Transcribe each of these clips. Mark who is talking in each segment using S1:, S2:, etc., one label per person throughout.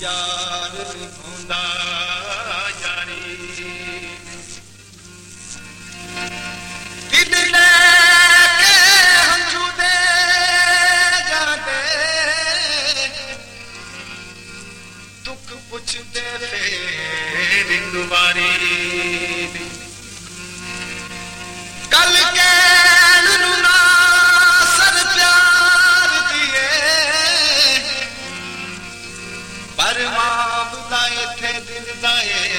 S1: यार निभांदा यारी दिल लेके हंझू दे जाते दुख पुछदे फेर एक वारी गल कहण नूं ना सर प्यार दिए पर मां दा इत्थे दिल दा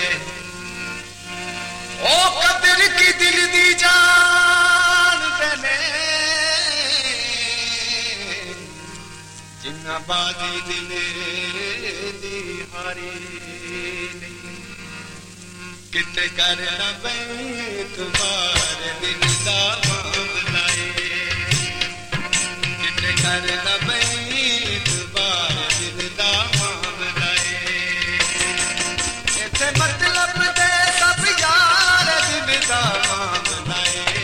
S1: ओ कदर की दिल दी जान देने जिन्ना बाजी दिल दी हारी किते कर न बैत बार दिल दा मामला किते कर न बैत बार दिल दा मामला इत्थे मतलब दे सब यार दिल दा मामला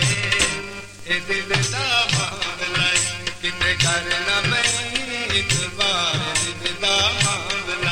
S1: ए दिल दा मामला किते कर न बैत बार दिल दा मामला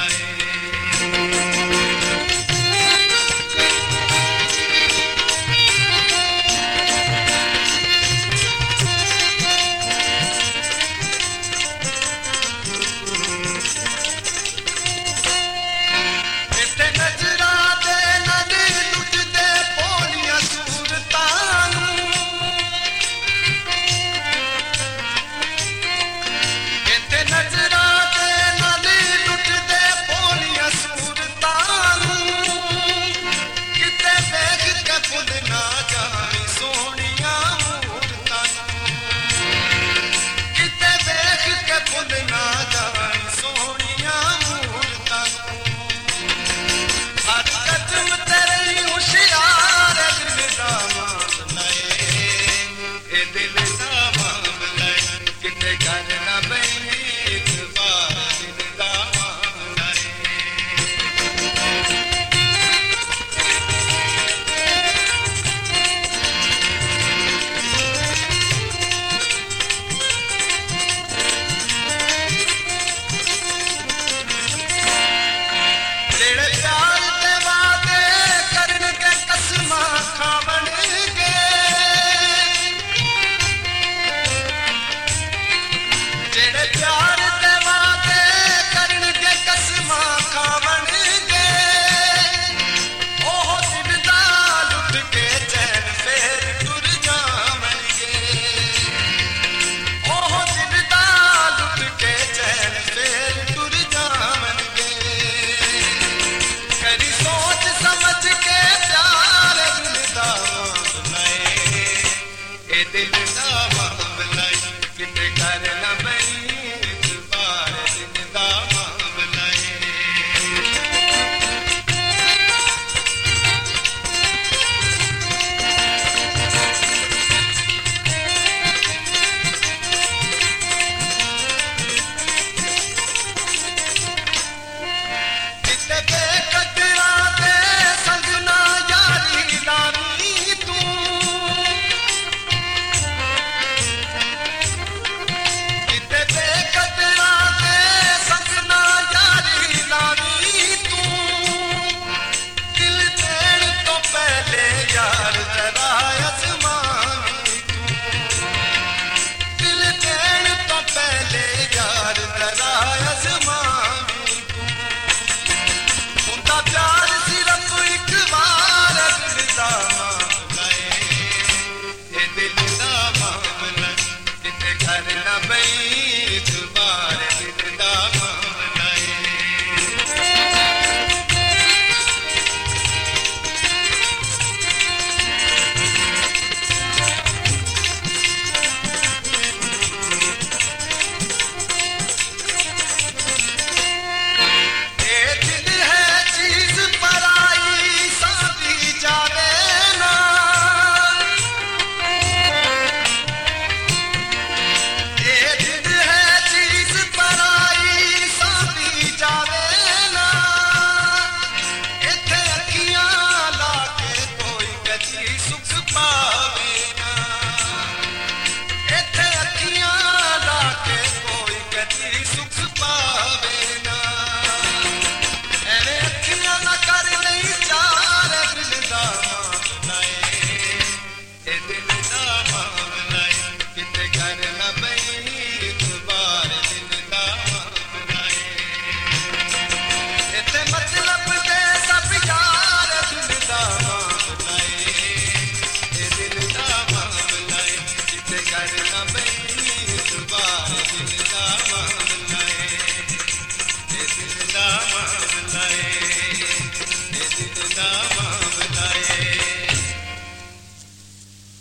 S1: दिल दा मामला किते कर न बई